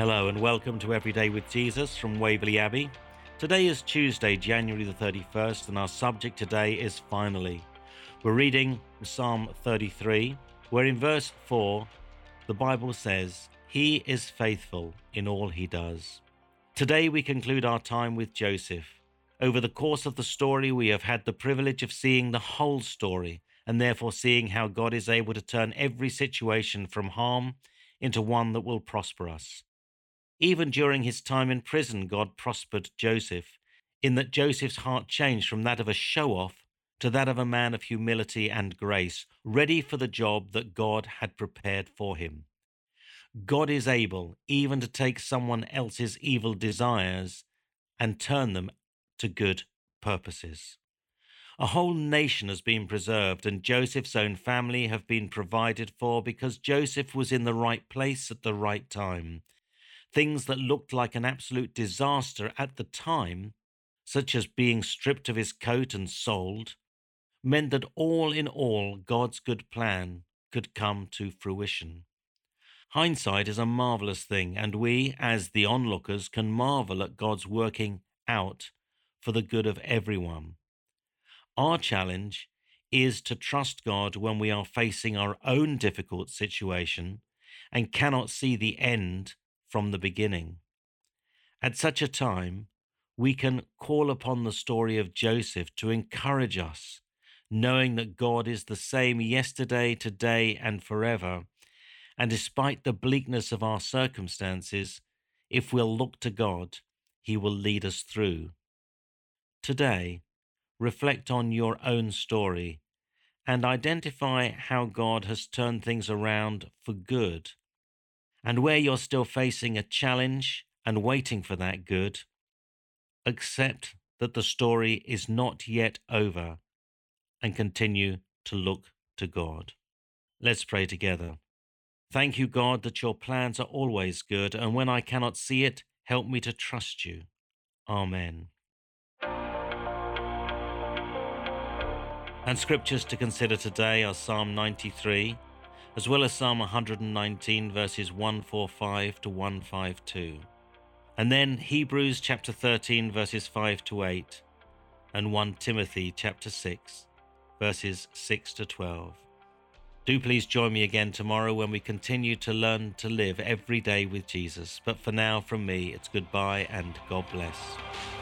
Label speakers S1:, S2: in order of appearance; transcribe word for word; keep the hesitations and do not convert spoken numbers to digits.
S1: Hello and welcome to Everyday with Jesus from Waverley Abbey. Today is Tuesday, January the thirty-first, and our subject today is finally. We're reading Psalm thirty-three, where in verse four, the Bible says, "He is faithful in all he does." Today we conclude our time with Joseph. Over the course of the story, we have had the privilege of seeing the whole story, and therefore seeing how God is able to turn every situation from harm into one that will prosper us. Even during his time in prison, God prospered Joseph, in that Joseph's heart changed from that of a show-off to that of a man of humility and grace, ready for the job that God had prepared for him. God is able even to take someone else's evil desires and turn them to good purposes. A whole nation has been preserved, and Joseph's own family have been provided for because Joseph was in the right place at the right time. Things that looked like an absolute disaster at the time, such as being stripped of his coat and sold, meant that all in all, God's good plan could come to fruition. Hindsight is a marvelous thing, and we, as the onlookers, can marvel at God's working out for the good of everyone. Our challenge is to trust God when we are facing our own difficult situation and cannot see the end from the beginning. At such a time, we can call upon the story of Joseph to encourage us, knowing that God is the same yesterday, today, and forever. And despite the bleakness of our circumstances, if we'll look to God, He will lead us through. Today, reflect on your own story and identify how God has turned things around for good. And where you're still facing a challenge and waiting for that good, accept that the story is not yet over and continue to look to God. Let's pray together. Thank you, God, that your plans are always good, and when I cannot see it, help me to trust you. Amen. And scriptures to consider today are Psalm ninety-three, as well as Psalm one hundred nineteen, verses one forty-five to one fifty-two. And then Hebrews chapter thirteen, verses five to eight, and First Timothy chapter six, verses six to twelve. Do please join me again tomorrow when we continue to learn to live every day with Jesus. But for now, from me, it's goodbye and God bless.